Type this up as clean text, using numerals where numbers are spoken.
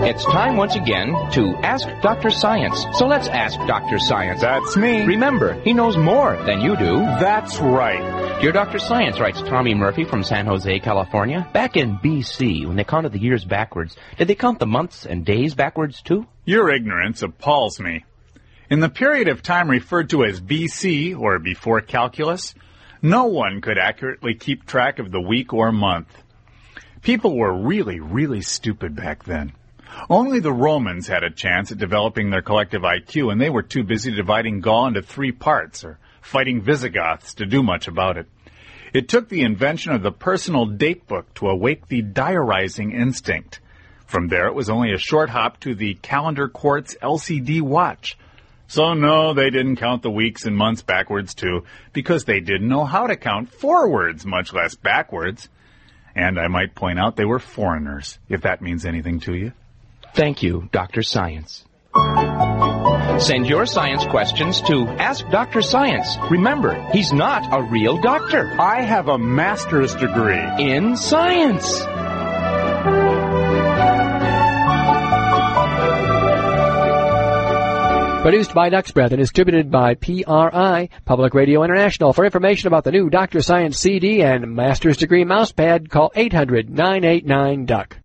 It's time once again to Ask Dr. Science. So let's ask Dr. Science. That's me. Remember, he knows more than you do. That's right. Dear Dr. Science, writes Tommy Murphy from San Jose, California. Back in B.C., when they counted the years backwards, did they count the months and days backwards too? Your ignorance appalls me. In the period of time referred to as B.C., or before calculus, no one could accurately keep track of the week or month. People were really stupid back then. Only the Romans had a chance at developing their collective IQ, and they were too busy dividing Gaul into 3 parts, or fighting Visigoths, to do much about it. It took the invention of the personal date book to awake the diarizing instinct. From there, it was only a short hop to the calendar quartz LCD watch. So no, they didn't count the weeks and months backwards too, because they didn't know how to count forwards, much less backwards. And I might point out they were foreigners, if that means anything to you. Thank you, Dr. Science. Send your science questions to Ask Dr. Science. Remember, he's not a real doctor. I have a master's degree In science. Produced by Duck's Breath and distributed by PRI, Public Radio International. For information about the new Dr. Science CD and Master's Degree Mousepad, call 800-989-DUCK.